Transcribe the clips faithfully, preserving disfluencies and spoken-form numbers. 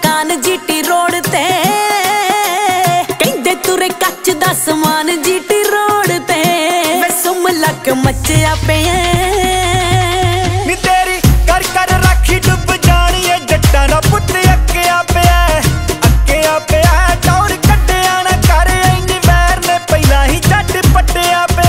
दुकान GT road ते कहंदे तुरे कच दा समान जीटी रोड ते वे सुम लक मचिया पे नी तेरी कर कर राखी डुब जानी है जट्टां दा पुत्त अक्किया पे अक्किया पे टौर कड्डिया ना कर इन्नी वैर ने पहला ही जट पट्टिया पे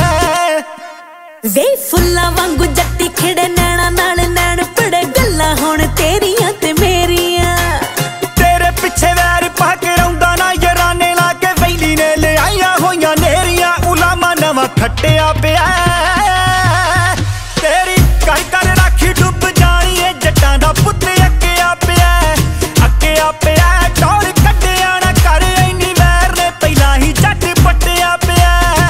वे फुल्लां वांगू जट्टी खिड़े नैना नाल नैन पड़े गल्लां हुण तेरियां ते मेरियां तेरे पिछे वैर पा के रौंदा ना यराने ला के वैली ने ले आईयां होईयां नेरियां उलामा नवां खट्टिया पिया तेरी कर कर राखी डुब जानी है जट्टां दा पुत्त अक्किया पिया अक्किया पिया टौर कड्डिया ना कर इन्नी वैर ने पहला ही जट पट्टिया पिया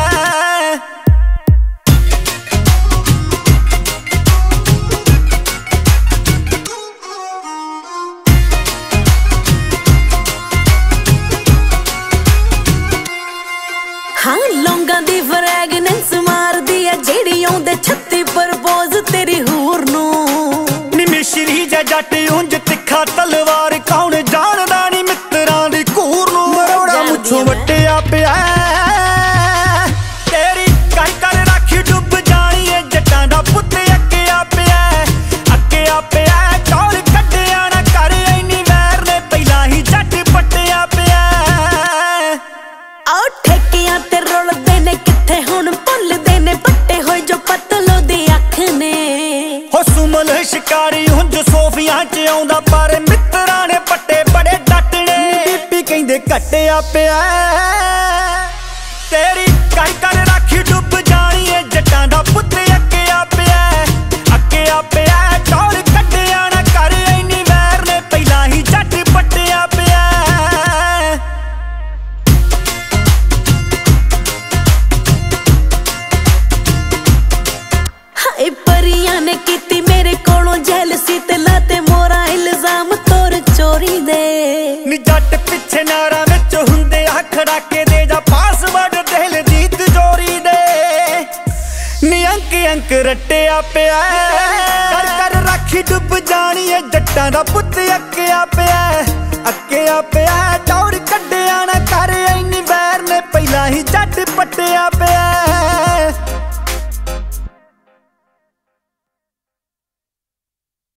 हाँ लौंगा दी फ्रैगनेंस मार दी है जेड़ी आउंदे छत्ती प्रपोज तेरी हूर नू नी मिश्री जा जट उंज तिखा तलवार कौन जानदा नी मित्रां दी घूर नू मरोड़ा मुझों वट्टिया पिया तेरी कर कर राखी डुब जानी है जट्टां दा पुत्त अक्किया पिया अक्किया पिया टौर कड्डिया ना कर इन्नी वैर ने पहला ही जट पट्टिया पिया आओ ठेकियां ते रुलदे ने किथे हुण भुलदे ने पट्टे होए जो पतलो दी अख ने हो सुमन शिकारी हुंज सोफियां च आउंदा पर मित्रां ने पट्टे बड़े डटने बीबी कहंदे कट्टिया पिया तेरी कर कर राखी डुब जानी है जट्टां दा पुत्त अक्किया पिया अक्किया पिया टौर कड्डिया ना कर इन्नी वैर ने पहला ही जट पट्टिया पिया हाय परियां ने कीती मेरे कोलों जेलसी ते लाते मोरा इल्जाम तोर चोरी दे नी जट पिछे नारा विच हुंदे आखड़ा के दे जा पासवर्ड दिल दी तिजोरी दे नी अंक अंक रट्टिया पिया कर कर राखी डुब जानी है जट्टां दा पुत्त अक्किया पिया अक्किया पिया टौर कड्डिया ना कर इन्नी वैर ने पहला ही जट पट्टिया पिया।